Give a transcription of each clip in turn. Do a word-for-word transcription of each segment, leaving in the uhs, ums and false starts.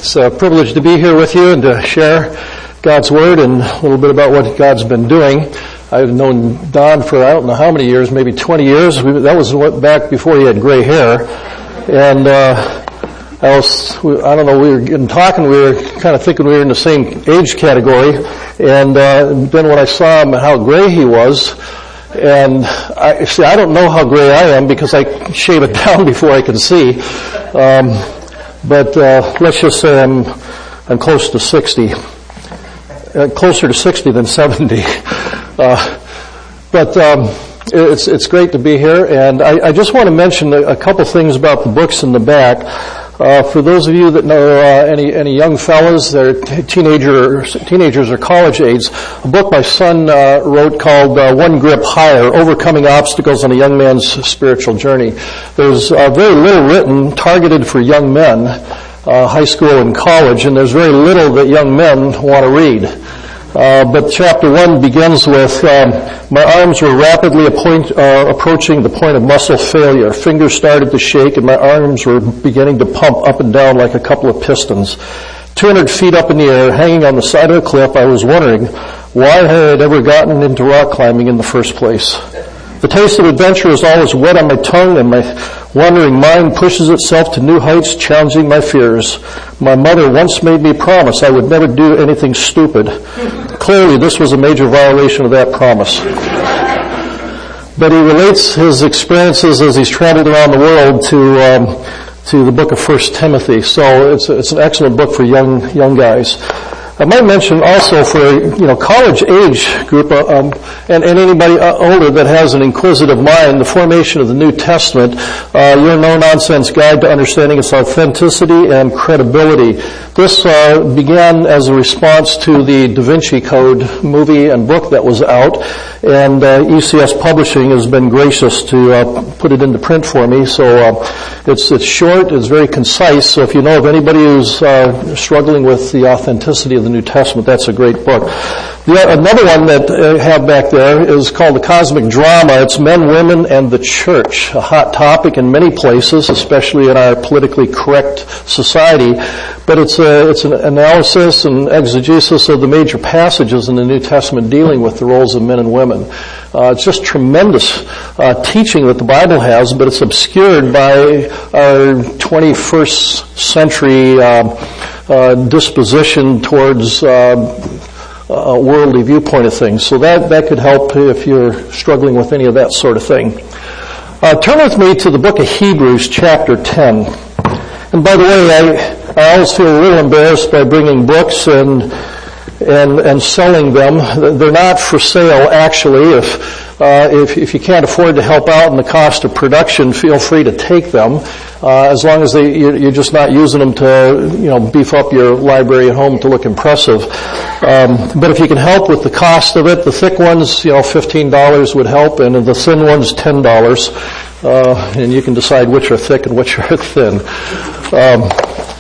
It's a privilege to be here with you and to share God's Word and a little bit about what God's been doing. I've known Don for I don't know how many years, maybe twenty years. That was back before he had gray hair. And uh I was, I don't know, we were getting talking, we were kind of thinking we were in the same age category. And uh then when I saw him, how gray he was, and I see, I don't know how gray I am because I shave it down before I can see. Um But uh let's just say I'm I'm close to sixty, uh, closer to sixty than seventy. Uh, but um, it's it's great to be here, and I, I just want to mention a, a couple things about the books in the back. Uh, for those of you that know uh, any any young fellas, they're t- teenager teenagers or college age, a book my son uh, wrote called uh, One Grip Higher: Overcoming Obstacles on a Young Man's Spiritual Journey. There's uh, very little written targeted for young men, uh, high school and college, and there's very little that young men want to read. Uh, but chapter one begins with, um, my arms were rapidly appoint, uh, approaching the point of muscle failure. Fingers started to shake and my arms were beginning to pump up and down like a couple of pistons. two hundred feet up in the air, hanging on the side of a cliff, I was wondering why I had ever gotten into rock climbing in the first place. The taste of adventure is always wet on my tongue, and my wandering mind pushes itself to new heights, challenging my fears. My mother once made me promise I would never do anything stupid. Clearly, this was a major violation of that promise. But he relates his experiences as he's traveled around the world to um, to the book of First Timothy. So it's it's an excellent book for young young guys. I might mention also for, you know, college age group, uh, um, and, and anybody uh, older that has an inquisitive mind, the Formation of the New Testament, uh, your no-nonsense guide to understanding its authenticity and credibility. This uh, began as a response to the Da Vinci Code movie and book that was out, and uh, E C S Publishing has been gracious to uh, put it into print for me. So uh, it's it's short, it's very concise. So if you know of anybody who's uh, struggling with the authenticity of the New Testament, that's a great book. The, another one that I have back there is called The Cosmic Drama. It's Men, Women, and the Church, a hot topic in many places, especially in our politically correct society. But it's a, it's an analysis and exegesis of the major passages in the New Testament dealing with the roles of men and women. Uh, it's just tremendous uh, teaching that the Bible has, but it's obscured by our twenty-first century uh, uh, disposition towards uh, a worldly viewpoint of things. So that, that could help if you're struggling with any of that sort of thing. Uh, turn with me to the book of Hebrews, chapter ten. And by the way, I, I always feel a little embarrassed by bringing books and and and selling them. They're not for sale, actually. If uh, if, if you can't afford to help out in the cost of production, feel free to take them. Uh, as long as they, you're, you're just not using them to, you know, beef up your library at home to look impressive. Um, but if you can help with the cost of it, the thick ones, you know, fifteen dollars would help, and the thin ones, ten dollars. Uh, and you can decide which are thick and which are thin. Um,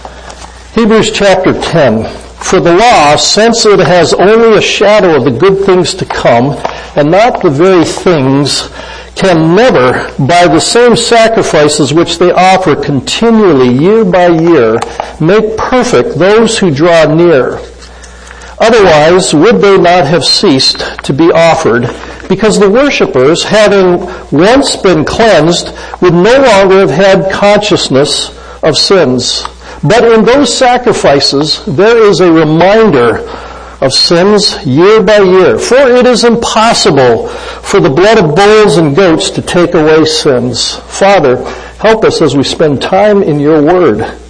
Hebrews chapter ten. For the law, since it has only a shadow of the good things to come, and not the very things, can never, by the same sacrifices which they offer continually year by year, make perfect those who draw near. Otherwise, would they not have ceased to be offered, because the worshippers, having once been cleansed, would no longer have had consciousness of sins. But in those sacrifices, there is a reminder of sins year by year. For it is impossible for the blood of bulls and goats to take away sins. Father, help us as we spend time in your word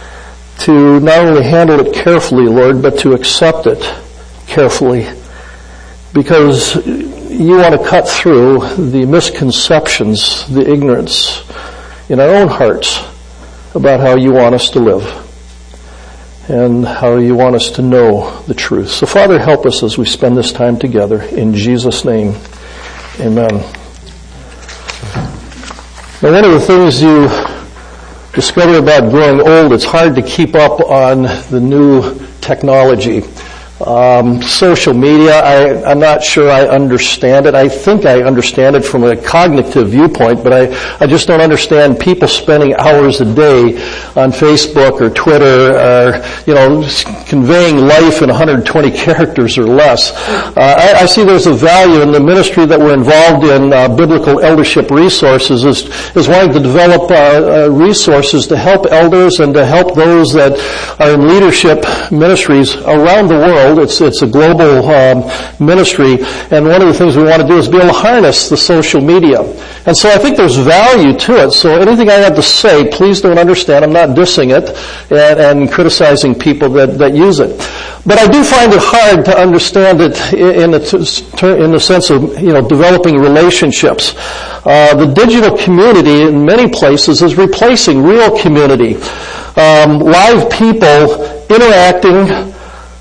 to not only handle it carefully, Lord, but to accept it carefully. Because you want to cut through the misconceptions, the ignorance in our own hearts about how you want us to live and how you want us to know the truth. So, Father, help us as we spend this time together. In Jesus' name, amen. Now, one of the things you discover about growing old, it's hard to keep up on the new technology. Um, social media, I, I'm not sure I understand it. I think I understand it from a cognitive viewpoint, but I, I just don't understand people spending hours a day on Facebook or Twitter or, you know, conveying life in one hundred twenty characters or less. Uh, I, I see there's a value in the ministry that we're involved in, uh, biblical eldership resources, is, is wanting to develop uh, uh, resources to help elders and to help those that are in leadership ministries around the world. It's, it's a global um, ministry, and one of the things we want to do is be able to harness the social media. And so I think there's value to it. So anything I have to say, please don't understand. I'm not dissing it and, and criticizing people that, that use it. But I do find it hard to understand it in the, in the sense of, you know, developing relationships. Uh, the digital community in many places is replacing real community. Um, live people interacting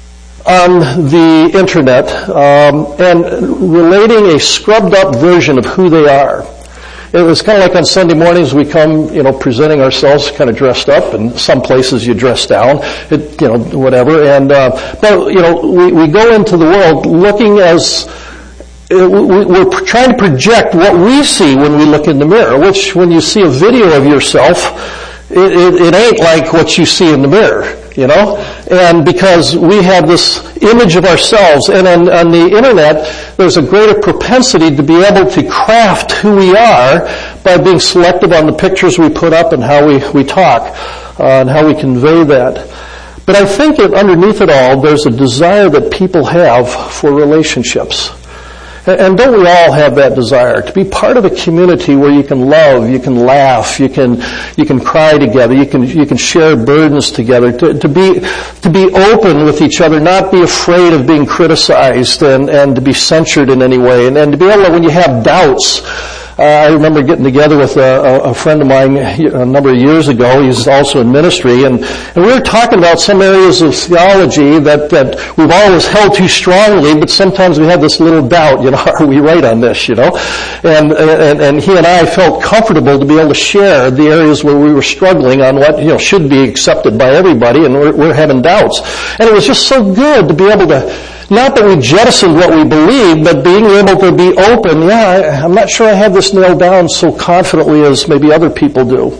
on the internet um, and relating a scrubbed up version of who they are. It was kind of like on Sunday mornings we come, you know, presenting ourselves kind of dressed up, and some places you dress down, it, you know, whatever. And uh, but you know, we, we go into the world looking as uh, we, we're trying to project what we see when we look in the mirror. Which, when you see a video of yourself, it, it, it ain't like what you see in the mirror. You know, and because we have this image of ourselves, and on, on the internet, there's a greater propensity to be able to craft who we are by being selective on the pictures we put up and how we, we talk, uh, and how we convey that. But I think that underneath it all, there's a desire that people have for relationships. And don't we all have that desire to be part of a community where you can love, you can laugh, you can you can cry together, you can you can share burdens together, to, to be to be open with each other, not be afraid of being criticized and, and to be censured in any way, and, and to be able to, when you have doubts. Uh, I remember getting together with a, a friend of mine a number of years ago. He's also in ministry, and, and we were talking about some areas of theology that, that we've always held too strongly, but sometimes we have this little doubt, you know, are we right on this, you know? And, and, and he and I felt comfortable to be able to share the areas where we were struggling on what, you know, should be accepted by everybody, and we're, we're having doubts. And it was just so good to be able to, not that we jettisoned what we believed, but being able to be open. Yeah, I, I'm not sure I have this nailed down so confidently as maybe other people do.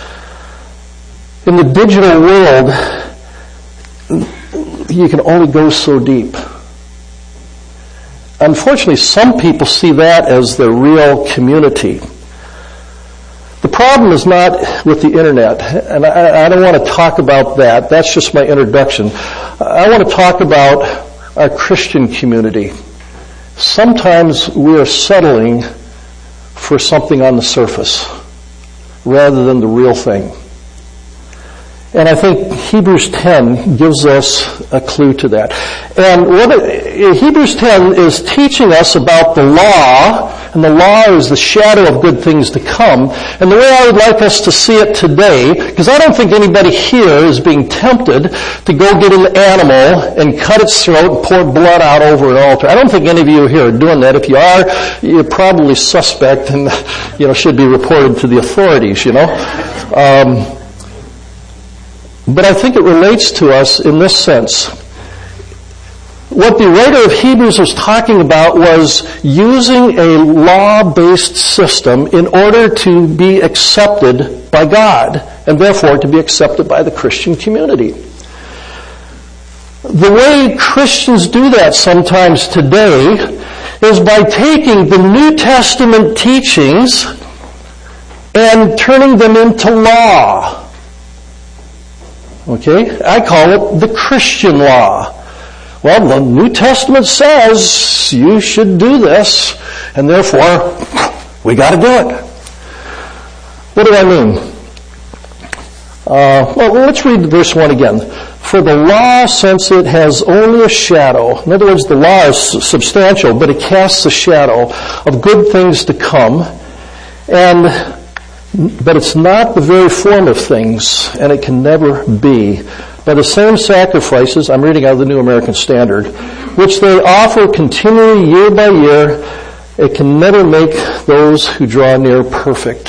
In the digital world, you can only go so deep. Unfortunately, some people see that as their real community. The problem is not with the internet, and I, I don't want to talk about that. That's just my introduction. I want to talk about our Christian community. Sometimes we are settling for something on the surface rather than the real thing. And I think Hebrews ten gives us a clue to that. And what it, Hebrews ten is teaching us about the law, and the law is the shadow of good things to come. And the way I would like us to see it today, because I don't think anybody here is being tempted to go get an animal and cut its throat and pour blood out over an altar. I don't think any of you here are doing that. If you are, you're probably suspect and, you know, should be reported to the authorities, you know. Um, But I think it relates to us in this sense. What the writer of Hebrews was talking about was using a law-based system in order to be accepted by God, and therefore to be accepted by the Christian community. The way Christians do that sometimes today is by taking the New Testament teachings and turning them into law. Okay? I call it the Christian law. Well, the New Testament says you should do this, and therefore, we gotta do it. What do I mean? Uh, well, let's read verse one again. For the law, since it has only a shadow, in other words, the law is substantial, but it casts a shadow of good things to come, and but it's not the very form of things, and it can never be. By the same sacrifices, I'm reading out of the New American Standard, which they offer continually year by year, it can never make those who draw near perfect.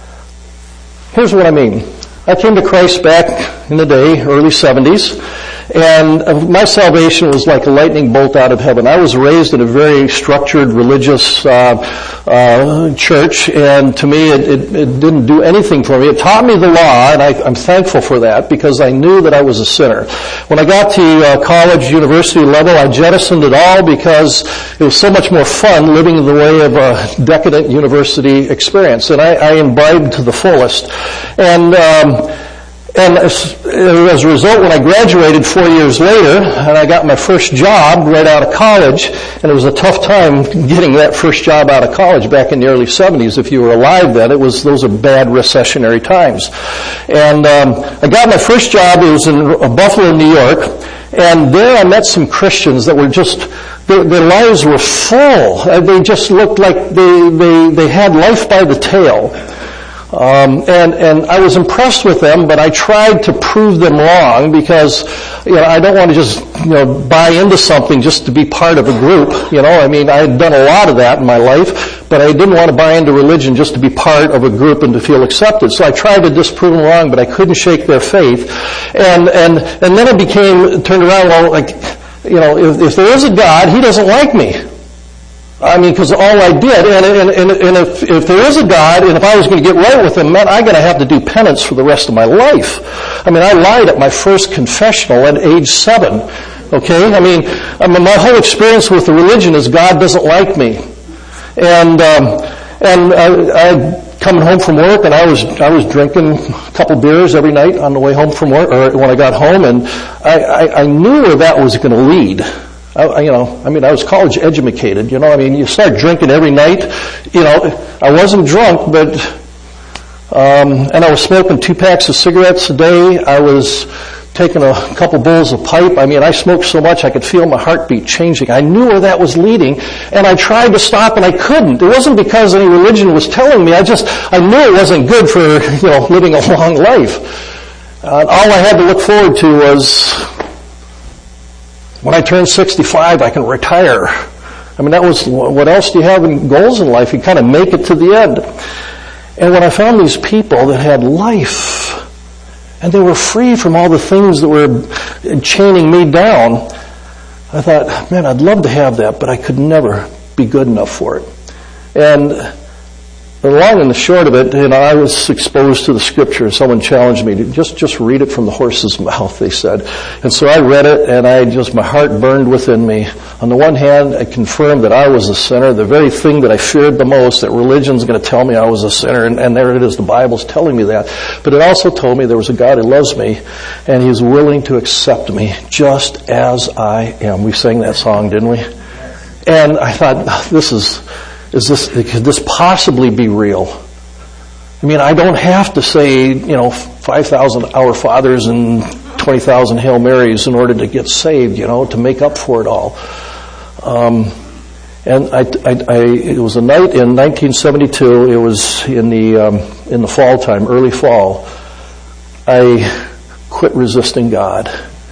Here's what I mean. I came to Christ back in the day, early seventies, And uh, my salvation was like a lightning bolt out of heaven. I was raised in a very structured religious uh, uh, church, and to me it, it, it didn't do anything for me. It taught me the law, and I, I'm thankful for that because I knew that I was a sinner. When I got to uh, college, university level, I jettisoned it all because it was so much more fun living in the way of a decadent university experience, and I, I imbibed to the fullest. And um, And as, as a result, when I graduated four years later, and I got my first job right out of college, and it was a tough time getting that first job out of college back in the early seventies. If you were alive then, it was those are bad recessionary times. And um, I got my first job. It was in Buffalo, New York, and there I met some Christians that were just their, their lives were full. They just looked like they they they had life by the tail. Um, and, and I was impressed with them, but I tried to prove them wrong because, you know, I don't want to just, you know, buy into something just to be part of a group. You know, I mean, I had done a lot of that in my life, but I didn't want to buy into religion just to be part of a group and to feel accepted. So I tried to disprove them wrong, but I couldn't shake their faith. And, and, and then it became, turned around, well, like, you know, if, if there is a God, He doesn't like me. I mean, because all I did, and, and, and, and if, if there is a God, and if I was going to get right with Him, man, I'm going to have to do penance for the rest of my life. I mean, I lied at my first confessional at age seven. Okay? I mean, I mean my whole experience with the religion is God doesn't like me. And, um, and I, I coming home from work, and I was, I was drinking a couple beers every night on the way home from work, or when I got home, and I, I, I knew where that was going to lead. I, you know, I mean, I was college educated, you know, I mean, you start drinking every night, you know, I wasn't drunk, but, um, and I was smoking two packs of cigarettes a day. I was taking a couple bowls of pipe. I mean, I smoked so much I could feel my heartbeat changing. I knew where that was leading, and I tried to stop and I couldn't. It wasn't because any religion was telling me. I just, I knew it wasn't good for, you know, living a long life. Uh, all I had to look forward to was, when I turn sixty-five, I can retire. I mean, that was, what else do you have in goals in life? You kind of make it to the end. And when I found these people that had life, and they were free from all the things that were chaining me down, I thought, man, I'd love to have that, but I could never be good enough for it. And the long and the short of it, you know, I was exposed to the scripture. Someone challenged me to just, just read it from the horse's mouth, they said. And so I read it, and I just, my heart burned within me. On the one hand, it confirmed that I was a sinner, the very thing that I feared the most, that religion's going to tell me I was a sinner, and, and there it is, the Bible's telling me that. But it also told me there was a God who loves me, and He's willing to accept me just as I am. We sang that song, didn't we? And I thought, this is... Is this, could this possibly be real? I mean, I don't have to say, you know, five thousand Our Fathers and twenty thousand Hail Marys in order to get saved, you know, to make up for it all. Um, and I, I, I, it was a night in nineteen seventy-two, it was in the, um, in the fall time, early fall, I quit resisting God.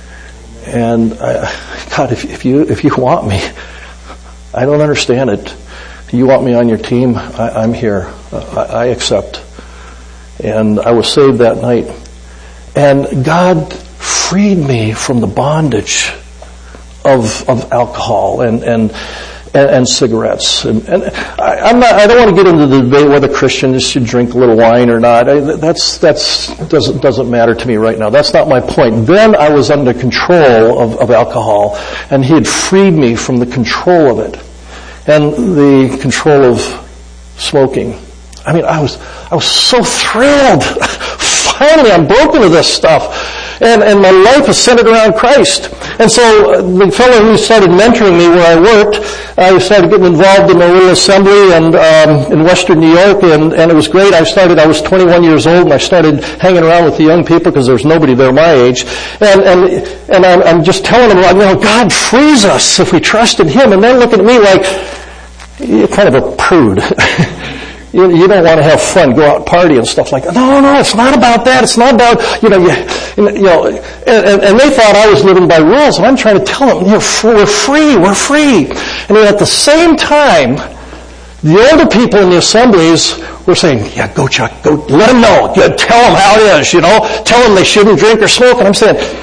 And I, God, if, if you, if you want me, I don't understand it. You want me on your team? I, I'm here. I, I accept. And I was saved that night. And God freed me from the bondage of of alcohol and and and, and cigarettes. And, and I, I'm not. I don't want to get into the debate whether Christians should drink a little wine or not. I, that's that's doesn't doesn't matter to me right now. That's not my point. Then I was under control of, of alcohol, and He had freed me from the control of it. And the control of smoking. I mean, I was, I was so thrilled. Finally, I'm broken of this stuff. And, and my life is centered around Christ. And so the fellow who started mentoring me where I worked, I started getting involved in the little assembly and, um, in Western New York, and, and it was great. I started, I was twenty-one years old, and I started hanging around with the young people because there was nobody there my age. And, and, and I'm, I'm just telling them, you know, God frees us if we trust in Him. And they're looking at me like, you're kind of a prude. you, you don't want to have fun, go out and party and stuff like that. No, no, it's not about that. It's not about, you know, you, you know, and, and they thought I was living by rules, and I'm trying to tell them, you know, we're free, we're free. And then at the same time, the older people in the assemblies were saying, yeah, go Chuck, go, let them know, tell them how it is, you know, tell them they shouldn't drink or smoke. And I'm saying,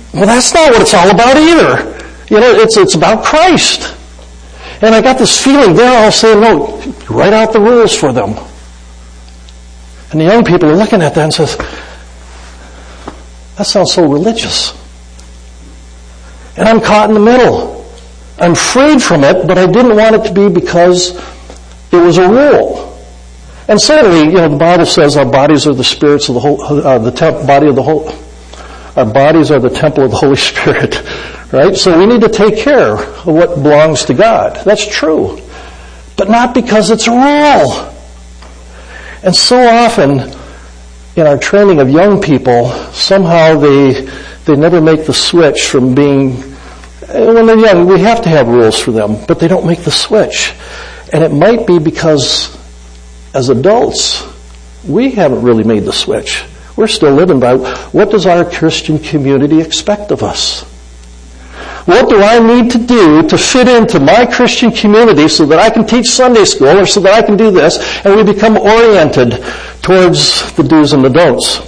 Well, that's not what it's all about either. You know, it's it's about Christ. And I got this feeling they're all saying, no, write out the rules for them. And the young people are looking at that and says, that sounds so religious. And I'm caught in the middle. I'm freed from it, but I didn't want it to be because it was a rule. And certainly, you know, the Bible says our bodies are the spirits of the whole, uh, the temp- body of the whole, our bodies are the temple of the Holy Spirit, right? So we need to take care of what belongs to God. That's true. But not because it's a rule. And so often, in our training of young people, somehow they they never make the switch from being, when they're young, we have to have rules for them, but they don't make the switch. And it might be because, as adults, we haven't really made the switch. We're still living by, what does our Christian community expect of us? What do I need to do to fit into my Christian community so that I can teach Sunday school or so that I can do this? And we become oriented towards the do's and the don'ts.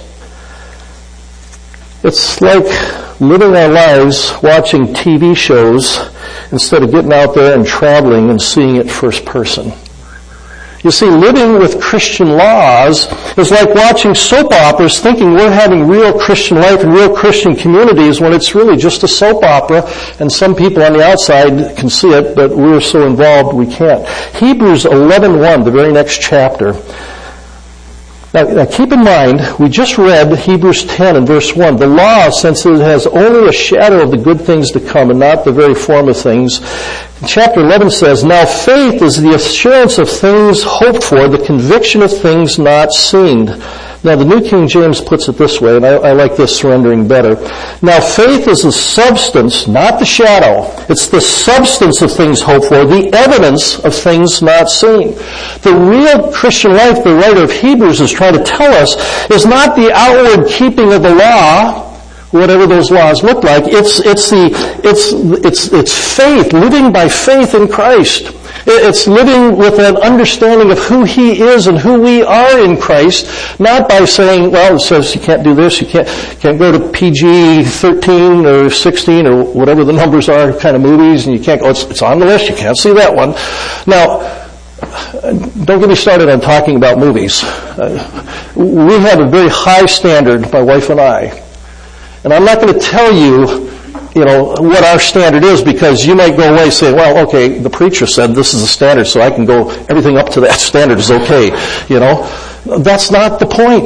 It's like living our lives watching T V shows instead of getting out there and traveling and seeing it first person. You see, living with Christian laws is like watching soap operas thinking we're having real Christian life and real Christian communities when it's really just a soap opera, and some people on the outside can see it, but we're so involved we can't. Hebrews eleven one, the very next chapter. Now, now keep in mind, we just read Hebrews ten and verse one. The law, since it has only a shadow of the good things to come and not the very form of things, chapter eleven says, now faith is the assurance of things hoped for, the conviction of things not seen. Now the New King James puts it this way, and I, I like this surrendering better. Now faith is the substance, not the shadow. It's the substance of things hoped for, the evidence of things not seen. The real Christian life, the writer of Hebrews is trying to tell us, is not the outward keeping of the law, whatever those laws look like. It's, it's the, it's, it's, it's faith, living by faith in Christ. It's living with an understanding of who He is and who we are in Christ, not by saying, well, it says you can't do this, you can't, can't go to P G thirteen or sixteen or whatever the numbers are kind of movies, and you can't go, it's, it's on the list, you can't see that one. Now, don't get me started on talking about movies. Uh, we have a very high standard, my wife and I. And I'm not going to tell you, you know, what our standard is, because you might go away saying, well, okay, the preacher said this is the standard, so I can go, everything up to that standard is okay, you know. That's not the point.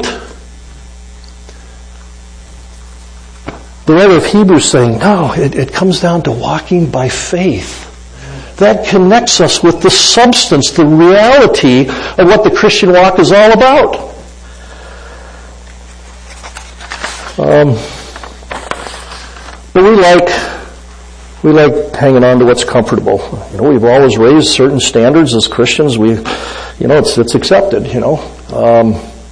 The writer of Hebrews is saying, no, it, it comes down to walking by faith. That connects us with the substance, the reality of what the Christian walk is all about. Um... But we like, we like hanging on to what's comfortable. You know, we've always raised certain standards as Christians. We, you know, it's, it's accepted, you know. Um,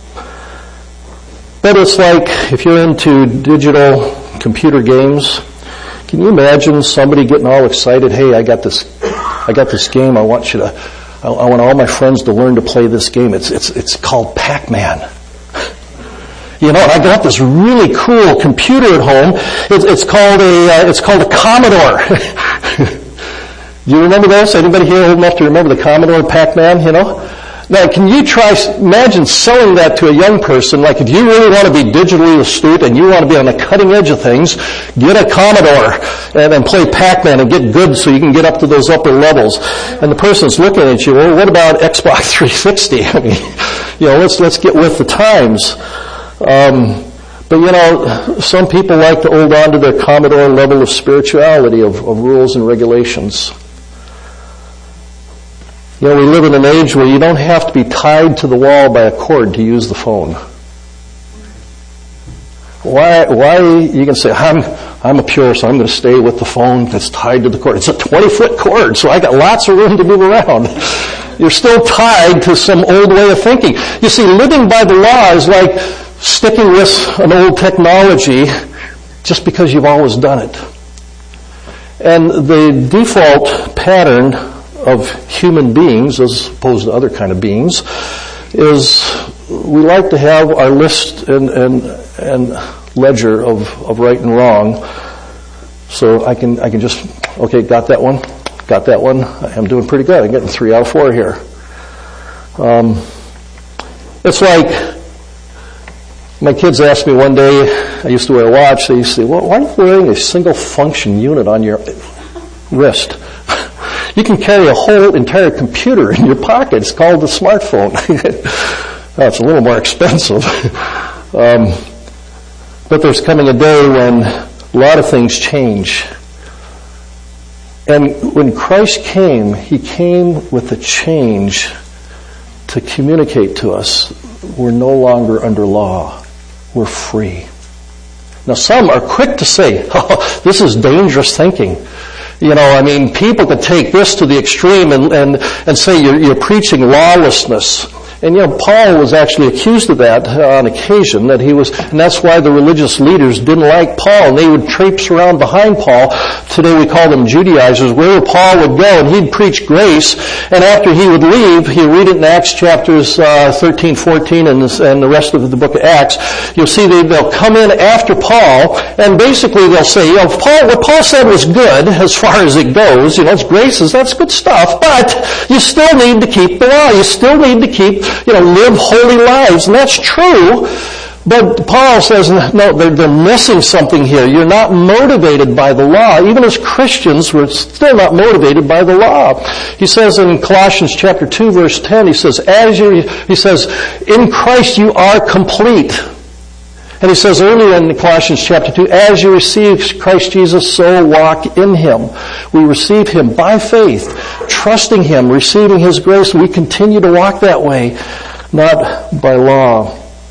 but it's like, if you're into digital computer games, can you imagine somebody getting all excited, hey, I got this, I got this game, I want you to, I, I want all my friends to learn to play this game. It's, it's, it's called Pac-Man. You know, I got this really cool computer at home. It's, it's called a, uh, it's called a Commodore. Do you remember this? Anybody here old enough to remember the Commodore Pac-Man, you know? Now, can you try, imagine selling that to a young person, like if you really want to be digitally astute and you want to be on the cutting edge of things, get a Commodore and then play Pac-Man and get good so you can get up to those upper levels. And the person's looking at you, well, what about Xbox three sixty? I mean, you know, let's, let's get with the times. Um, but you know, some people like to hold on to their Commodore level of spirituality, of, of rules and regulations. You know, we live in an age where you don't have to be tied to the wall by a cord to use the phone. Why, why, you can say, I'm, I'm a pure, so I'm going to stay with the phone that's tied to the cord. It's a twenty foot cord, so I got lots of room to move around. You're still tied to some old way of thinking. You see, living by the law is like sticking with an old technology just because you've always done it. And the default pattern of human beings, as opposed to other kind of beings, is we like to have our list and, and, and ledger of, of right and wrong So I can I can just, okay, got that one, got that one. I'm doing pretty good. I'm getting three out of four here. Um, it's like, my kids asked me one day, I used to wear a watch, they used to say, well, why are you wearing a single function unit on your wrist? You can carry a whole entire computer in your pocket. It's called a smartphone. Well, it's a little more expensive. um, but there's coming a day when a lot of things change. And when Christ came, He came with a change to communicate to us. We're no longer under law. We're free. Now some are quick to say, oh, this is dangerous thinking. You know, I mean, people could take this to the extreme and, and, and say you're, you're preaching lawlessness. And, you know, Paul was actually accused of that uh, on occasion, that he was, and that's why the religious leaders didn't like Paul, and they would traipse around behind Paul. Today we call them Judaizers. Wherever Paul would go, and he'd preach grace, and after he would leave, you read it in Acts chapters uh, thirteen, fourteen, and, this, and the rest of the book of Acts, you'll see they, they'll come in after Paul, and basically they'll say, you know, Paul, what Paul said was good, as far as it goes, you know, it's graces, that's good stuff, but you still need to keep the law. You still need to keep you know, live holy lives. And that's true. But Paul says, no, they're, they're missing something here. You're not motivated by the law. Even as Christians, we're still not motivated by the law. He says in Colossians chapter two, verse ten, he says, as you, he says, in Christ you are complete. And he says earlier in Colossians chapter two, as you receive Christ Jesus, so walk in Him. We receive Him by faith, trusting Him, receiving His grace. We continue to walk that way, not by law.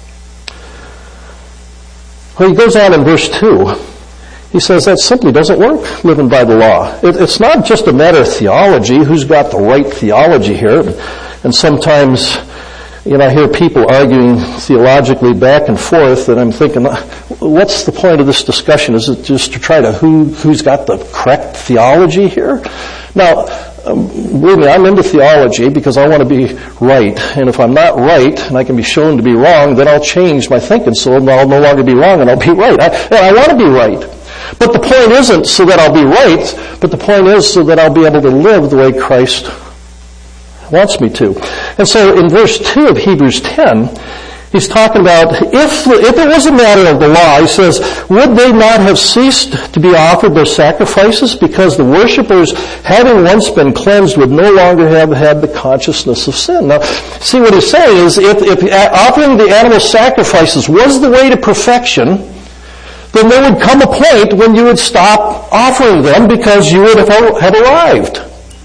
Well, he goes on in verse two. He says that simply doesn't work, living by the law. It, it's not just a matter of theology, who's got the right theology here. And sometimes, you know, I hear people arguing theologically back and forth, and I'm thinking, what's the point of this discussion? Is it just to try to who who's got the correct theology here? Now, um, believe me, I'm into theology because I want to be right, and if I'm not right and I can be shown to be wrong, then I'll change my thinking so I'll no longer be wrong and I'll be right. I, I want to be right. But the point isn't so that I'll be right, but the point is so that I'll be able to live the way Christ wants me to. And so in verse two of Hebrews ten, he's talking about if if it was a matter of the law, he says, would they not have ceased to be offered their sacrifices because the worshippers, having once been cleansed, would no longer have had the consciousness of sin? Now, see what he's saying is if, if offering the animal sacrifices was the way to perfection, then there would come a point when you would stop offering them because you would have, have arrived.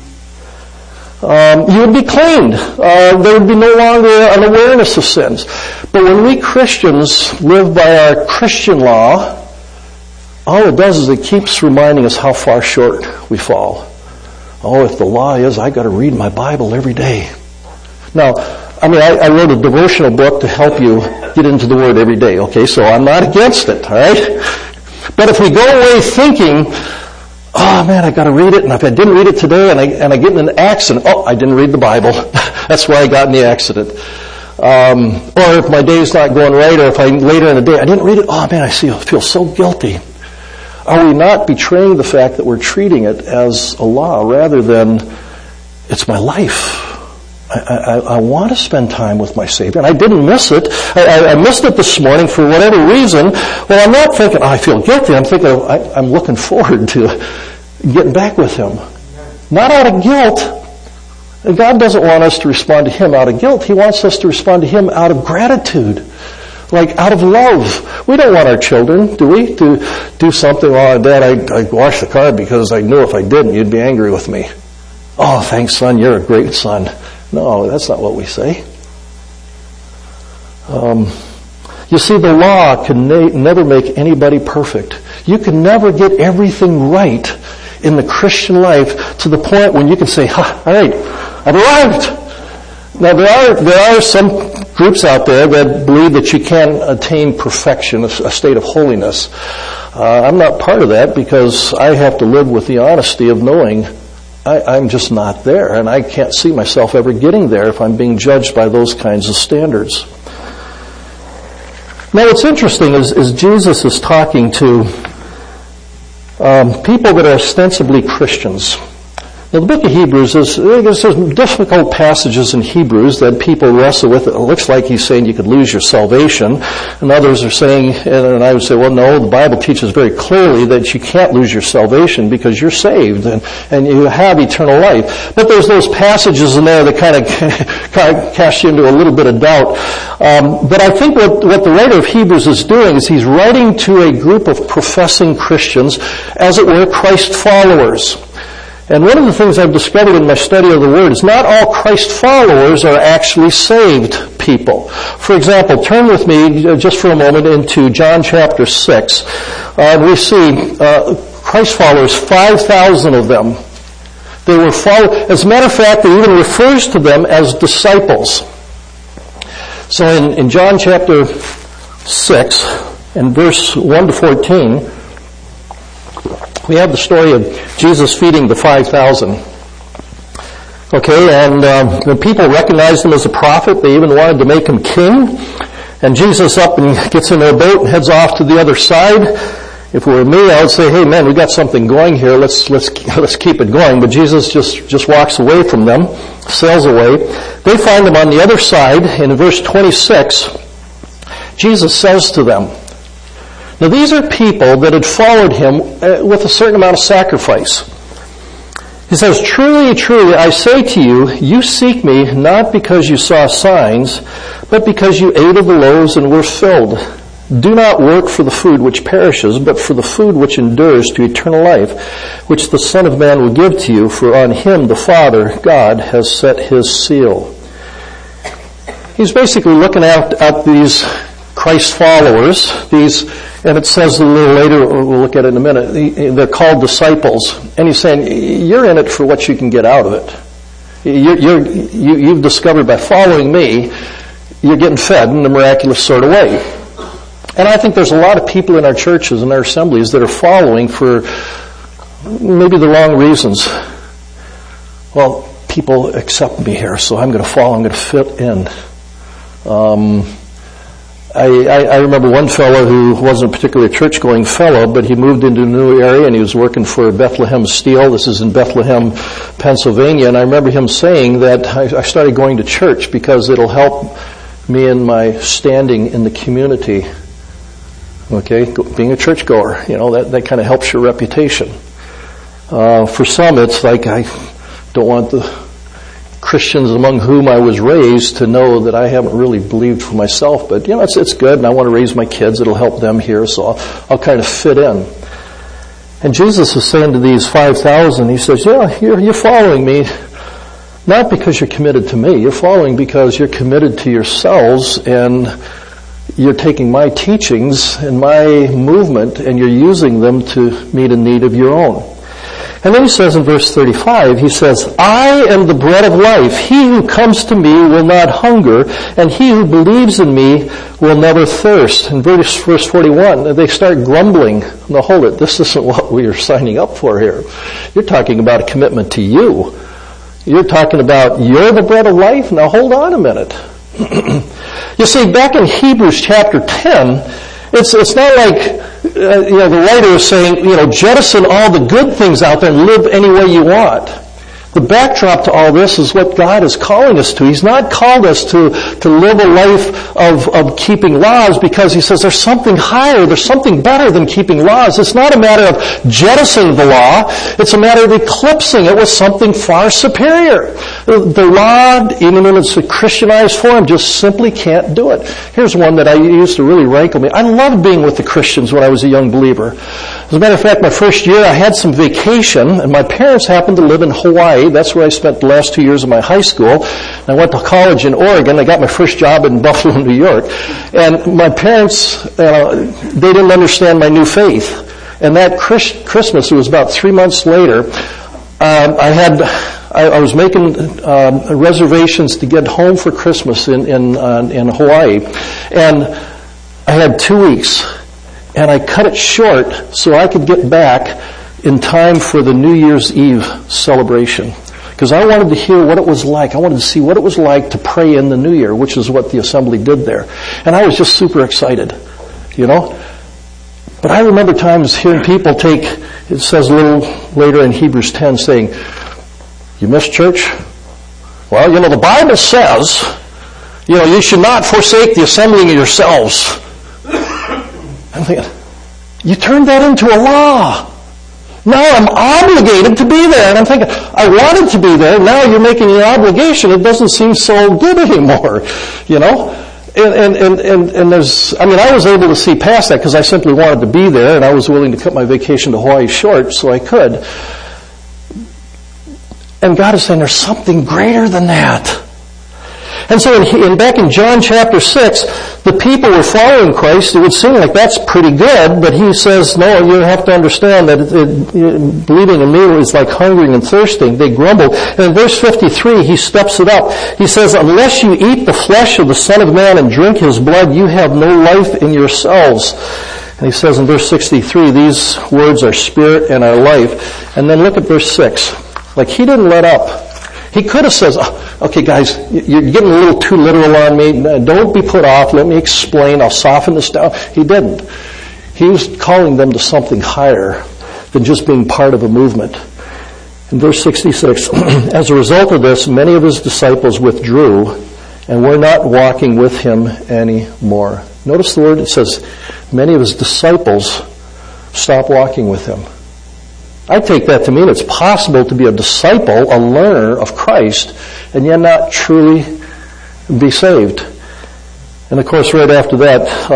Um, you would be cleaned. Uh, there would be no longer an awareness of sins. But when we Christians live by our Christian law, all it does is it keeps reminding us how far short we fall. Oh, if the law is, I got to read my Bible every day. Now, I mean, I, I wrote a devotional book to help you get into the Word every day. Okay, so I'm not against it. All right, but if we go away thinking, oh man, I got to read it, and if I didn't read it today, and I and I get in an accident, oh, I didn't read the Bible. That's why I got in the accident. Um, or if my day's not going right, or if I later in the day I didn't read it, oh man, I feel feel so guilty. Are we not betraying the fact that we're treating it as a law rather than it's my life? I, I, I want to spend time with my Savior, and I didn't miss it. I, I missed it this morning for whatever reason. Well, I'm not thinking, oh, I feel guilty. I'm thinking, oh, I, I'm looking forward to getting back with Him. Not out of guilt. And God doesn't want us to respond to Him out of guilt. He wants us to respond to Him out of gratitude, like out of love. We don't want our children, do we, to do something, oh, Dad, I, I washed the car because I knew if I didn't, you'd be angry with me. Oh, thanks, son, you're a great son. No, that's not what we say. Um, you see, the law can na- never make anybody perfect. You can never get everything right in the Christian life to the point when you can say, ha, all right, I've arrived. Now, there are there are some groups out there that believe that you can attain perfection, a state of holiness. Uh, I'm not part of that because I have to live with the honesty of knowing I, I'm just not there, and I can't see myself ever getting there if I'm being judged by those kinds of standards. Now, what's interesting is, is Jesus is talking to um, people that are ostensibly Christians. Now, the book of Hebrews is, there's some difficult passages in Hebrews that people wrestle with. It looks like he's saying you could lose your salvation. And others are saying, and I would say, well, no, the Bible teaches very clearly that you can't lose your salvation because you're saved and, and you have eternal life. But there's those passages in there that kind of, kind of cast you into a little bit of doubt. Um, but I think what, what the writer of Hebrews is doing is he's writing to a group of professing Christians, as it were, Christ followers. And one of the things I've discovered in my study of the Word is not all Christ followers are actually saved people. For example, turn with me just for a moment into John chapter six. Uh, we see uh, Christ followers, five thousand of them. They were follow- As a matter of fact, it even refers to them as disciples. So in, in John chapter six, and verse one to fourteen, we have the story of Jesus feeding the five thousand. Okay, and um, the people recognized him as a prophet. They even wanted to make him king. And Jesus up and gets in their boat and heads off to the other side. If it were me, I would say, hey man, we got something going here. Let's let's let's keep it going. But Jesus just, just walks away from them, sails away. They find him on the other side, and in verse twenty-six, Jesus says to them, now these are people that had followed him with a certain amount of sacrifice. He says, truly, truly, I say to you, you seek me not because you saw signs, but because you ate of the loaves and were filled. Do not work for the food which perishes, but for the food which endures to eternal life, which the Son of Man will give to you, for on him the Father, God, has set his seal. He's basically looking at, at these Christ followers, these, and it says a little later, we'll look at it in a minute, they're called disciples. And he's saying, you're in it for what you can get out of it. You're, you're, you, you've discovered by following me, you're getting fed in a miraculous sort of way. And I think there's a lot of people in our churches and our assemblies that are following for maybe the wrong reasons. Well, people accept me here, so I'm going to follow, I'm going to fit in. Um, I, I, I remember one fellow who wasn't a particularly church-going fellow, but he moved into a new area and he was working for Bethlehem Steel. This is in Bethlehem, Pennsylvania. And I remember him saying that I, I started going to church because it'll help me in my standing in the community. Okay, being a churchgoer, you know, that, that kind of helps your reputation. Uh, for some, it's like I don't want the Christians among whom I was raised to know that I haven't really believed for myself, but you know, it's it's good, and I want to raise my kids. It'll help them here, so I'll, I'll kind of fit in. And Jesus is saying to these five thousand, he says, yeah, you're, you're following me, not because you're committed to me. You're following because you're committed to yourselves, and you're taking my teachings and my movement, and you're using them to meet a need of your own. And then he says in verse thirty-five, he says, I am the bread of life. He who comes to me will not hunger, and he who believes in me will never thirst. In verse, verse forty-one, they start grumbling. Now hold it, this isn't what we are signing up for here. You're talking about a commitment to you. You're talking about, you're the bread of life? Now hold on a minute. You see, back in Hebrews chapter ten, it's it's not like uh, you know the writer is saying, you know, jettison all the good things out there and live any way you want. The backdrop to all this is what God is calling us to. He's not called us to, to live a life of, of keeping laws because he says there's something higher, there's something better than keeping laws. It's not a matter of jettisoning the law. It's a matter of eclipsing it with something far superior. The, the law, even in its Christianized form, just simply can't do it. Here's one that I used to really rankle me. I loved being with the Christians when I was a young believer. As a matter of fact, my first year I had some vacation, and my parents happened to live in Hawaii. That's where I spent the last two years of my high school. I went to college in Oregon. I got my first job in Buffalo, New York. And my parents, uh, they didn't understand my new faith. And that Chris- Christmas, it was about three months later, um, I had, I, I was making um, reservations to get home for Christmas in in, uh, in Hawaii. And I had two weeks. And I cut it short so I could get back in time for the New Year's Eve celebration. Because I wanted to hear what it was like. I wanted to see what it was like to pray in the New Year, which is what the assembly did there. And I was just super excited, you know. But I remember times hearing people take, it says a little later in Hebrews ten, saying, you missed church? Well, you know, the Bible says, you know, you should not forsake the assembling of yourselves. I'm thinking, you turned that into a law. Now I'm obligated to be there. And I'm thinking, I wanted to be there. Now you're making an obligation. It doesn't seem so good anymore, you know? And, and, and, and, and there's, I mean, I was able to see past that because I simply wanted to be there and I was willing to cut my vacation to Hawaii short so I could. And God is saying there's something greater than that. And so in, in, back in John chapter six, the people were following Christ. It would seem like that's pretty good, but he says, no, you have to understand that it, it, believing in me is like hungering and thirsting. They grumbled. And in verse fifty-three, he steps it up. He says, unless you eat the flesh of the Son of Man and drink his blood, you have no life in yourselves. And he says in verse sixty-three, these words are spirit and are life. And then look at verse six. Like he didn't let up. He could have said, oh, okay guys, you're getting a little too literal on me. Don't be put off. Let me explain. I'll soften this down. He didn't. He was calling them to something higher than just being part of a movement. In verse sixty-six, as a result of this, many of his disciples withdrew and were not walking with him anymore. Notice the word, it says, many of his disciples stopped walking with him. I take that to mean it's possible to be a disciple, a learner of Christ, and yet not truly be saved. And of course, right after that,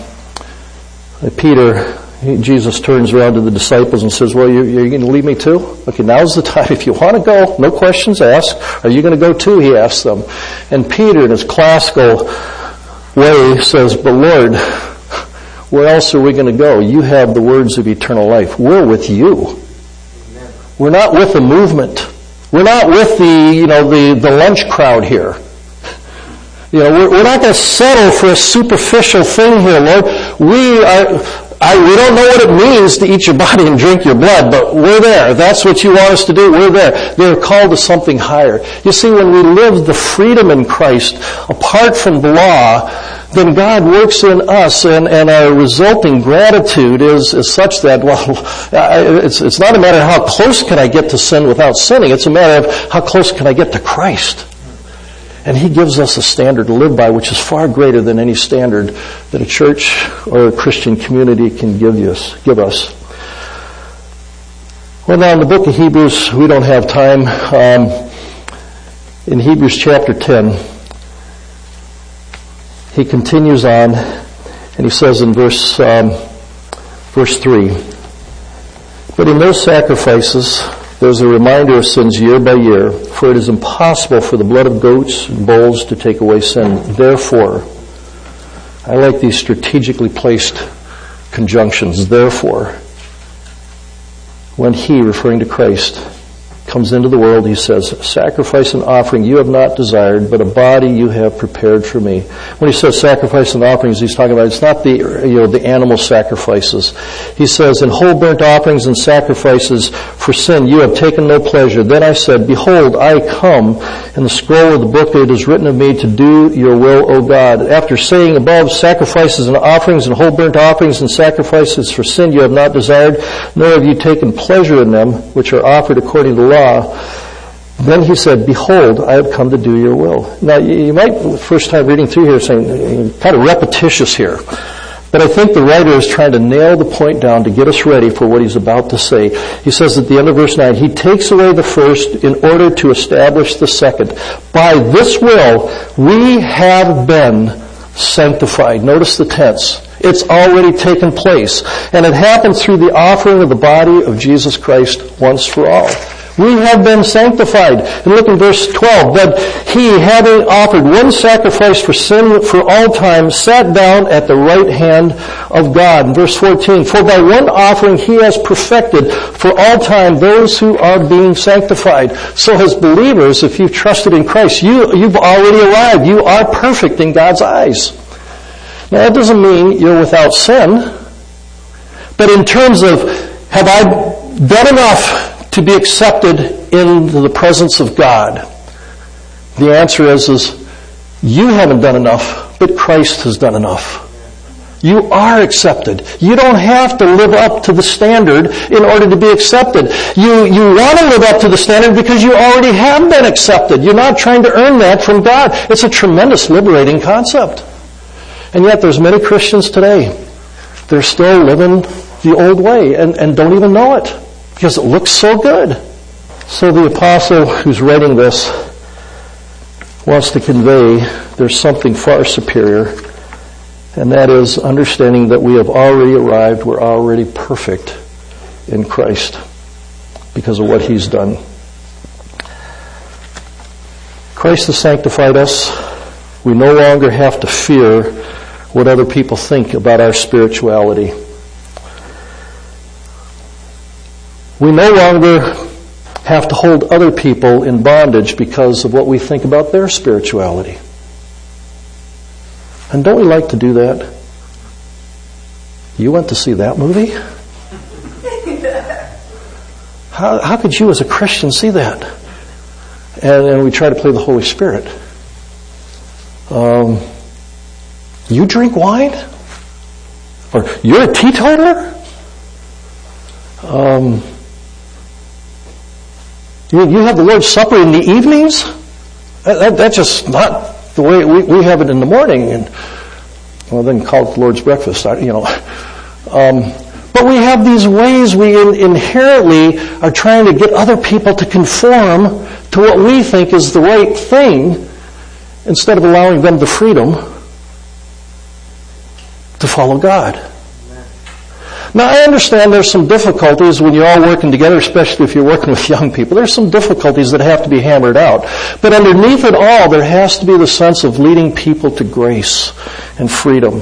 um, Peter, he, Jesus turns around to the disciples and says, well, you're, you're going to leave me too? Okay, now's the time. If you want to go, no questions asked. Are you going to go too? He asks them. And Peter, in his classical way, says, but Lord, where else are we going to go? You have the words of eternal life. We're with you. We're not with the movement. We're not with the, you know, the, the lunch crowd here. You know, we're, we're not going to settle for a superficial thing here, Lord. We are, I, we don't know what it means to eat your body and drink your blood, but we're there. That's what you want us to do. We're there. They're called to something higher. You see, when we live the freedom in Christ, apart from the law, then God works in us, and, and our resulting gratitude is, is such that, well, it's, it's not a matter of how close can I get to sin without sinning. It's a matter of how close can I get to Christ. And he gives us a standard to live by, which is far greater than any standard that a church or a Christian community can give us. Give us. Well, now in the book of Hebrews, we don't have time. Um, in Hebrews chapter ten, he continues on, and he says in verse um, verse three, but in those sacrifices, there's a reminder of sins year by year, for it is impossible for the blood of goats and bulls to take away sin. Therefore, I like these strategically placed conjunctions. Therefore, when he, referring to Christ, comes into the world, he says, sacrifice and offering you have not desired, but a body you have prepared for me. When he says sacrifice and offerings, he's talking about, it's not the, you know, the animal sacrifices. He says, in whole burnt offerings and sacrifices for sin you have taken no pleasure. Then I said, behold, I come, in the scroll of the book it is written of me to do your will, O God. After saying above, sacrifices and offerings and whole burnt offerings and sacrifices for sin you have not desired, nor have you taken pleasure in them, which are offered according to the law. Then he said, behold, I have come to do your will. Now, you might, first time reading through here, saying, kind of repetitious here. But I think the writer is trying to nail the point down to get us ready for what he's about to say. He says at the end of verse nine, he takes away the first in order to establish the second. By this will, we have been sanctified. Notice the tense. It's already taken place. And it happened through the offering of the body of Jesus Christ once for all. We have been sanctified. And look in verse twelve. That he, having offered one sacrifice for sin for all time, sat down at the right hand of God. In verse fourteen. For by one offering he has perfected for all time those who are being sanctified. So as believers, if you've trusted in Christ, you, you've already arrived. You are perfect in God's eyes. Now that doesn't mean you're without sin. But in terms of, have I done enough to be accepted into the presence of God? The answer is, is you haven't done enough, but Christ has done enough. You are accepted. You don't have to live up to the standard in order to be accepted. You, you want to live up to the standard because you already have been accepted. You're not trying to earn that from God. It's a tremendous liberating concept. And yet there's many Christians today. They're still living the old way and, and don't even know it because it looks so good. So the apostle who's writing this wants to convey there's something far superior, and that is understanding that we have already arrived, we're already perfect in Christ because of what He's done. Christ has sanctified us. We no longer have to fear what other people think about our spirituality. We no longer have to hold other people in bondage because of what we think about their spirituality. And don't we like to do that? You went to see that movie? How, how could you as a Christian see that? And, and we try to play the Holy Spirit. Um, you drink wine? Or you're a teetotaler? Um, you, you have the Lord's Supper in the evenings? That, that, that's just not the way we, we have it in the morning. And well, then call it the Lord's breakfast, you know. Um, but we have these ways we in, inherently are trying to get other people to conform to what we think is the right thing instead of allowing them the freedom to follow God. Now, I understand there's some difficulties when you're all working together, especially if you're working with young people. There's some difficulties that have to be hammered out. But underneath it all, there has to be the sense of leading people to grace and freedom.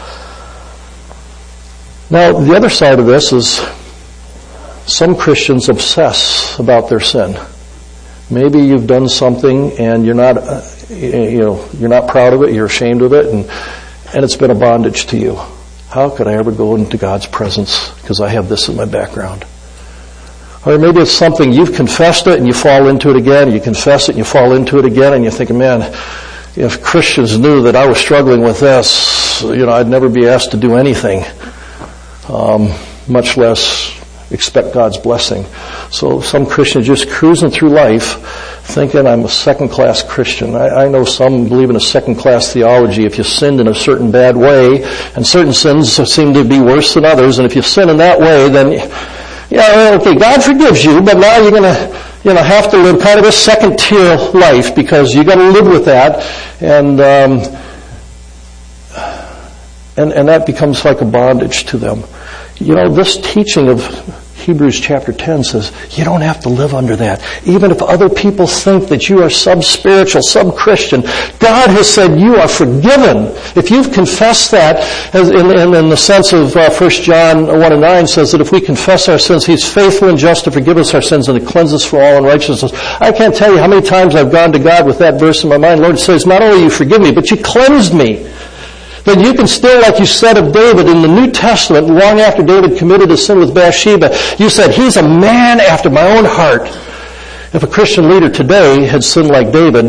Now, the other side of this is some Christians obsess about their sin. Maybe you've done something and you're not, uh, you know, you're not proud of it, you're ashamed of it, and, and it's been a bondage to you. How could I ever go into God's presence because I have this in my background? Or maybe it's something you've confessed it and you fall into it again, you confess it and you fall into it again, and you're thinking, man, if Christians knew that I was struggling with this, you know, I'd never be asked to do anything, um, much less expect God's blessing. So some Christians just cruising through life thinking I'm a second-class Christian. I, I know some believe in a second-class theology. If you sinned in a certain bad way, and certain sins seem to be worse than others, and if you sin in that way, then, yeah, okay, God forgives you, but now you're going to, you know, have to live kind of a second-tier life because you got to live with that, and um, and and that becomes like a bondage to them. You know, this teaching of Hebrews chapter ten says you don't have to live under that. Even if other people think that you are sub-spiritual, sub-Christian, God has said you are forgiven. If you've confessed that, as in, in, in the sense of uh, First John one and nine says that if we confess our sins, He's faithful and just to forgive us our sins and to cleanse us from all unrighteousness. I can't tell you how many times I've gone to God with that verse in my mind. Lord says, not only you forgive me, but you cleansed me. Then you can still, like you said of David in the New Testament, long after David committed a sin with Bathsheba, you said, he's a man after my own heart. If a Christian leader today had sinned like David,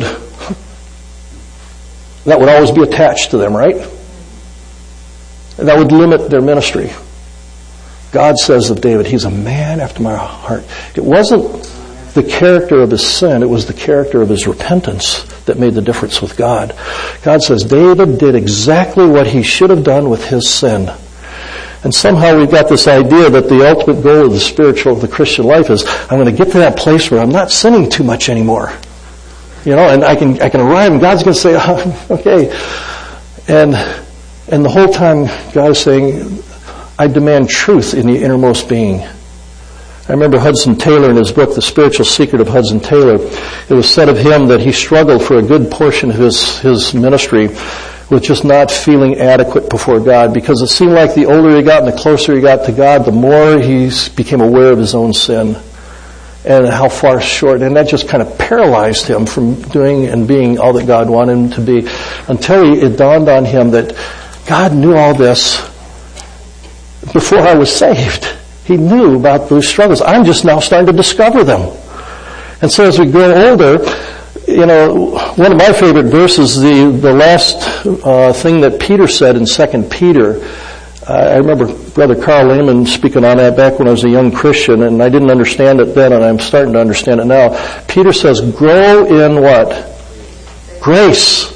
that would always be attached to them, right? That would limit their ministry. God says of David, he's a man after my heart. It wasn't the character of his sin, it was the character of his repentance that made the difference with God. God says David did exactly what he should have done with his sin. And somehow we've got this idea that the ultimate goal of the spiritual, of the Christian life is, I'm going to get to that place where I'm not sinning too much anymore. You know, and I can, I can arrive and God's going to say, oh, okay. And, and the whole time God is saying, I demand truth in the innermost being. I remember Hudson Taylor in his book, The Spiritual Secret of Hudson Taylor. It was said of him that he struggled for a good portion of his, his ministry with just not feeling adequate before God, because it seemed like the older he got and the closer he got to God, the more he became aware of his own sin and how far short. And that just kind of paralyzed him from doing and being all that God wanted him to be, until he, it dawned on him that God knew all this before I was saved. He knew about those struggles. I'm just now starting to discover them. And so as we grow older, You know, one of my favorite verses, the, the last uh, thing that Peter said in Second Peter, uh, I remember Brother Carl Lehman speaking on that back when I was a young Christian, and I didn't understand it then, and I'm starting to understand it now. Peter says, grow in what? Grace.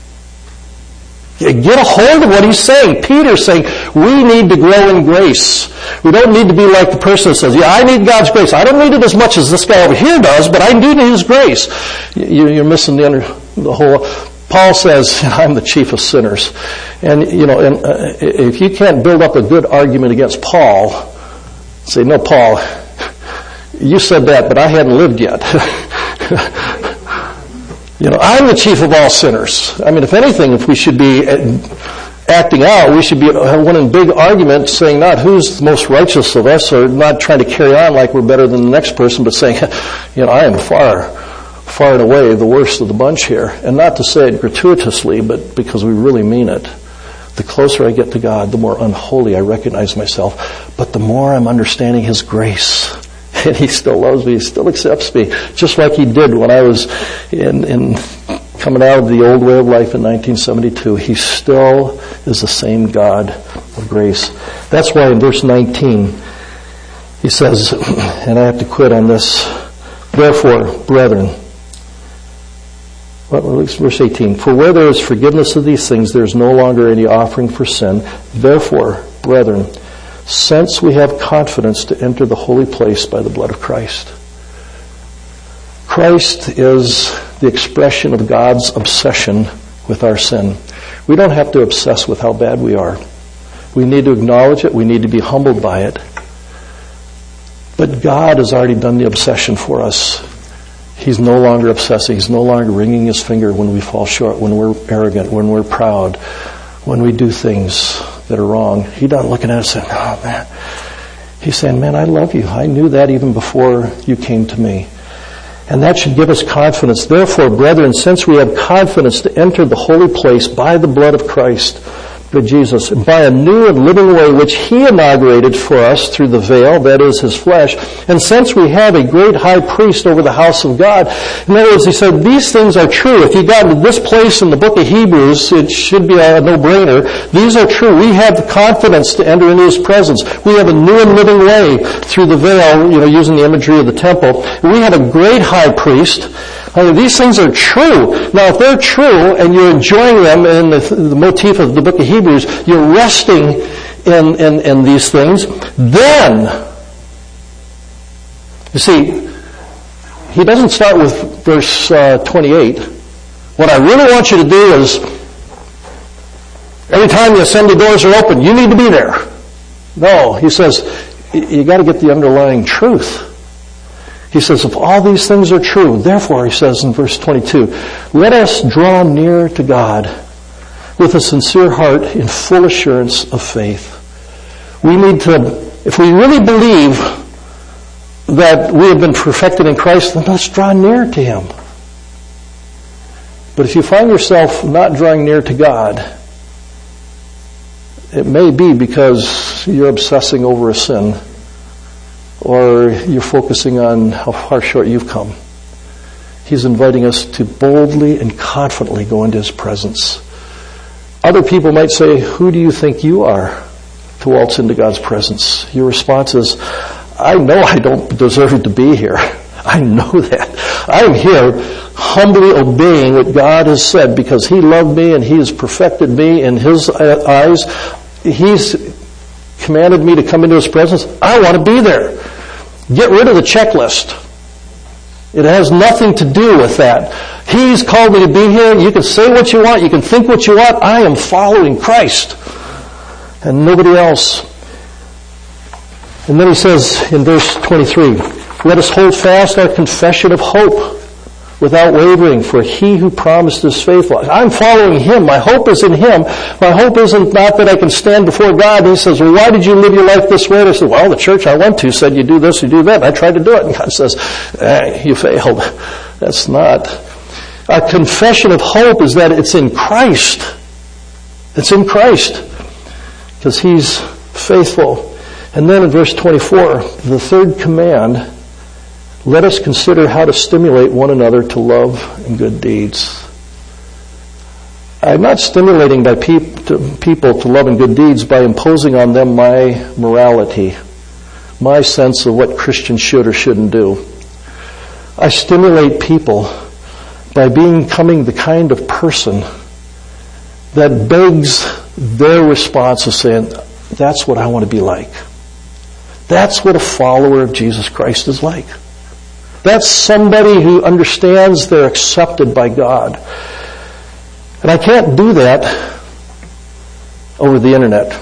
Get a hold of what he's saying. Peter's saying, we need to grow in grace. We don't need to be like the person that says, yeah, I need God's grace. I don't need it as much as this guy over here does, but I need his grace. You're missing the, under, the whole... Paul says, I'm the chief of sinners. And, you know, and, uh, if you can't build up a good argument against Paul, say, no, Paul, you said that, but I hadn't lived yet. You know, I'm the chief of all sinners. I mean, if anything, if we should be acting out, we should be winning big arguments saying not who's the most righteous of us, or not trying to carry on like we're better than the next person, but saying, you know, I am far, far and away the worst of the bunch here. And not to say it gratuitously, but because we really mean it. The closer I get to God, the more unholy I recognize myself, but the more I'm understanding His grace. And He still loves me. He still accepts me. Just like He did when I was in, in coming out of the old way of life in nineteen seventy-two. He still is the same God of grace. That's why in verse nineteen, he says, and I have to quit on this, therefore, brethren, well, at least verse eighteen, for where there is forgiveness of these things, there is no longer any offering for sin. Therefore, brethren, since we have confidence to enter the holy place by the blood of Christ. Christ is the expression of God's obsession with our sin. We don't have to obsess with how bad we are. We need to acknowledge it. We need to be humbled by it. But God has already done the obsession for us. He's no longer obsessing. He's no longer wringing His finger when we fall short, when we're arrogant, when we're proud, when we do things that are wrong. He's not looking at us saying, oh man. He's saying, man, I love you. I knew that even before you came to me. And that should give us confidence. Therefore, brethren, since we have confidence to enter the holy place by the blood of Christ, by Jesus, and by a new and living way which He inaugurated for us through the veil, that is His flesh. And since we have a great high priest over the house of God, in other words, he said, these things are true. If you got to this place in the book of Hebrews, it should be a no-brainer. These are true. We have the confidence to enter into His presence. We have a new and living way through the veil, you know, using the imagery of the temple. We have a great high priest. I mean, these things are true. Now, if they're true and you're enjoying them in the, the motif of the book of Hebrews, you're resting in, in, in these things, then, you see, he doesn't start with verse uh, twenty-eight. What I really want you to do is, every time the assembly doors are open, you need to be there. No, he says, you got to get the underlying truth. He says, if all these things are true, therefore, he says in verse twenty-two, let us draw near to God with a sincere heart in full assurance of faith. We need to, if we really believe that we have been perfected in Christ, then let's draw near to Him. But if you find yourself not drawing near to God, it may be because you're obsessing over a sin, or you're focusing on how far short you've come. He's inviting us to boldly and confidently go into His presence. Other people might say, who do you think you are to waltz into God's presence? Your response is, I know I don't deserve to be here. I know that. I'm here humbly obeying what God has said because He loved me and He has perfected me in His eyes. He's commanded me to come into His presence. I want to be there. Get rid of the checklist. It has nothing to do with that. He's called me to be here. You can say what you want. You can think what you want. I am following Christ and nobody else. And then he says in verse twenty-three, let us hold fast our confession of hope without wavering, for He who promised is faithful. I'm following Him. My hope is in Him. My hope isn't not that I can stand before God. He says, well, why did you live your life this way? And I said, well, the church I went to said you do this, you do that. And I tried to do it. And God says, eh, you failed. That's not. Our confession of hope is that it's in Christ. It's in Christ. Because He's faithful. And then in verse twenty-four, the third command let us consider how to stimulate one another to love and good deeds. I'm not stimulating by peop- to people to love and good deeds by imposing on them my morality, my sense of what Christians should or shouldn't do. I stimulate people by becoming the kind of person that begs their response of saying, that's what I want to be like. That's what a follower of Jesus Christ is like. That's somebody who understands they're accepted by God. And I can't do that over the internet.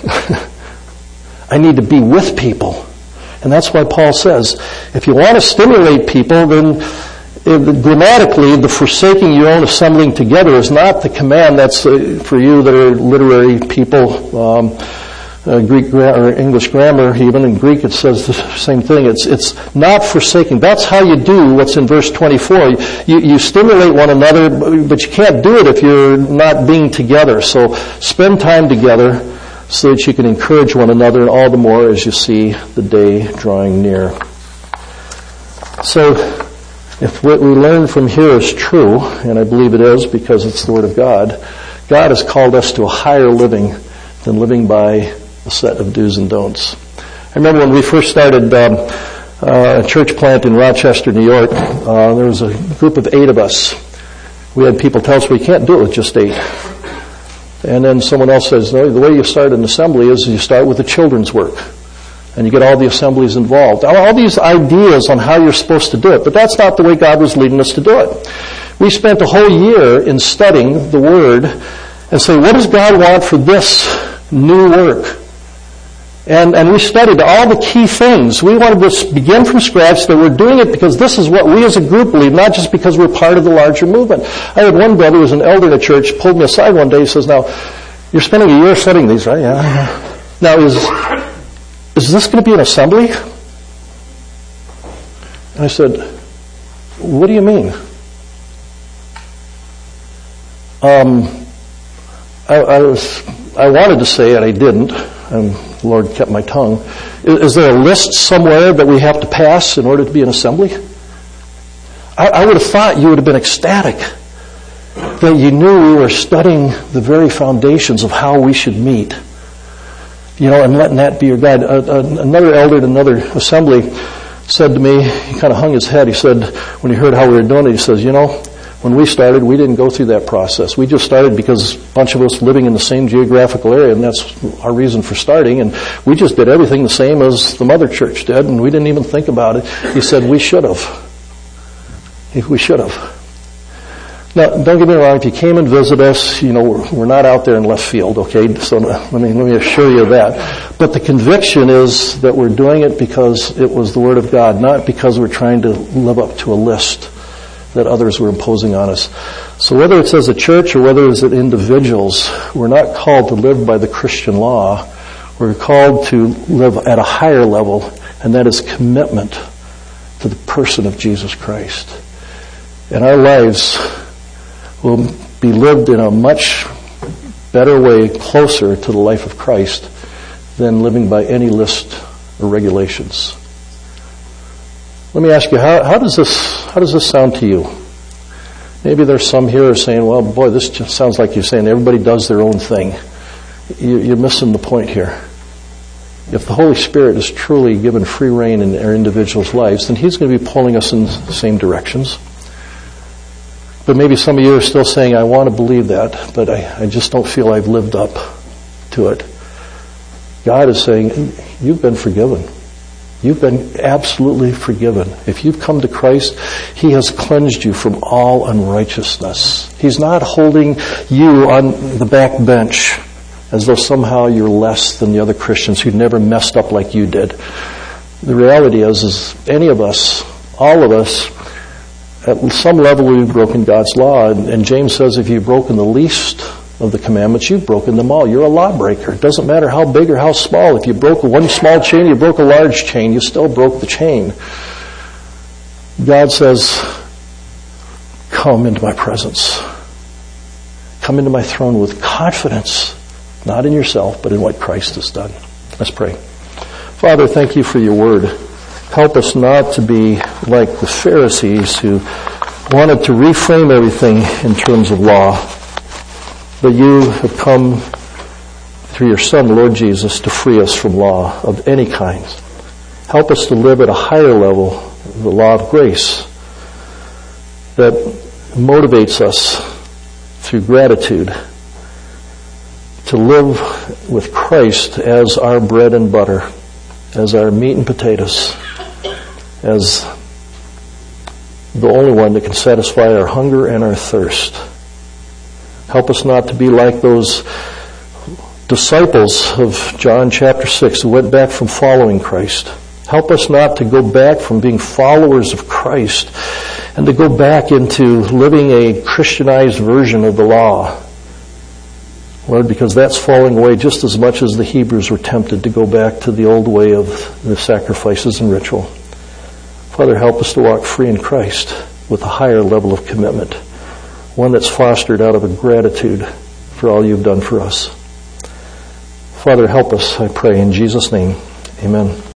I need to be with people. And that's why Paul says, if you want to stimulate people, then uh, grammatically, the forsaking your own assembling together is not the command. That's uh, for you that are literary people, um, uh, Greek gra- or English grammar. Even in Greek, it says the same thing. It's it's not forsaking. That's how you do what's in verse twenty-four. You, you stimulate one another, but you can't do it if you're not being together. So spend time together so that you can encourage one another, and all the more as you see the day drawing near. So, if what we learn from here is true, and I believe it is because it's the Word of God, God has called us to a higher living than living by a set of do's and don'ts. I remember when we first started um, uh, a church plant in Rochester, New York, uh, there was a group of eight of us. We had people tell us we can't do it with just eight. And then someone else says, no, the way you start an assembly is you start with the children's work. And you get all the assemblies involved. All these ideas on how you're supposed to do it. But that's not the way God was leading us to do it. We spent a whole year in studying the Word and saying, what does God want for this new work? And, and we studied all the key things. We wanted to begin from scratch, that we're doing it because this is what we as a group believe, not just because we're part of the larger movement. I had one brother who was an elder in a church, pulled me aside one day, he says, now, you're spending a year studying these, right? Yeah. Now, is, is this going to be an assembly? And I said, what do you mean? Um, I, I was, I wanted to say it, I didn't. And the Lord kept my tongue. Is, is there a list somewhere that we have to pass in order to be an assembly? I, I would have thought you would have been ecstatic that you knew we were studying the very foundations of how we should meet. You know, and letting that be your guide. Uh, uh, another elder at another assembly said to me, he kind of hung his head. He said, when he heard how we were doing it, he says, you know, when we started, we didn't go through that process. We just started because a bunch of us living in the same geographical area, and that's our reason for starting. And we just did everything the same as the mother church did, and we didn't even think about it. He said, we should have. We should have. Now, don't get me wrong, if you came and visit us, you know, we're, we're not out there in left field, okay? So let me, let me assure you of that. But the conviction is that we're doing it because it was the Word of God, not because we're trying to live up to a list that others were imposing on us. So whether it's as a church or whether it's as individuals, we're not called to live by the Christian law. We're called to live at a higher level, and that is commitment to the person of Jesus Christ. And our lives will be lived in a much better way, closer to the life of Christ than living by any list or regulations. Let me ask you, how, how does this how does this sound to you? Maybe there's some here who are saying, well, boy, this just sounds like you're saying everybody does their own thing. You, you're missing the point here. If the Holy Spirit is truly given free rein in our individuals' lives, then He's going to be pulling us in the same directions. But maybe some of you are still saying, I want to believe that, but I, I just don't feel I've lived up to it. God is saying, you've been forgiven. You've been absolutely forgiven. If you've come to Christ, He has cleansed you from all unrighteousness. He's not holding you on the back bench as though somehow you're less than the other Christians who never messed up like you did. The reality is, is any of us, all of us, at some level we've broken God's law. And, and James says if you've broken the least of the commandments, you've broken them all. You're a lawbreaker. It doesn't matter how big or how small. If you broke one small chain, you broke a large chain. You still broke the chain. God says, come into my presence. Come into my throne with confidence, not in yourself, but in what Christ has done. Let's pray. Father, thank you for your word. Help us not to be like the Pharisees who wanted to reframe everything in terms of law. But you have come through your Son, Lord Jesus, to free us from law of any kind. Help us to live at a higher level, the law of grace, that motivates us through gratitude to live with Christ as our bread and butter, as our meat and potatoes, as the only one that can satisfy our hunger and our thirst. Help us not to be like those disciples of John chapter six who went back from following Christ. Help us not to go back from being followers of Christ and to go back into living a Christianized version of the law. Lord, because that's falling away just as much as the Hebrews were tempted to go back to the old way of the sacrifices and ritual. Father, help us to walk free in Christ with a higher level of commitment, one that's fostered out of a gratitude for all you've done for us. Father, help us, I pray, in Jesus' name. Amen.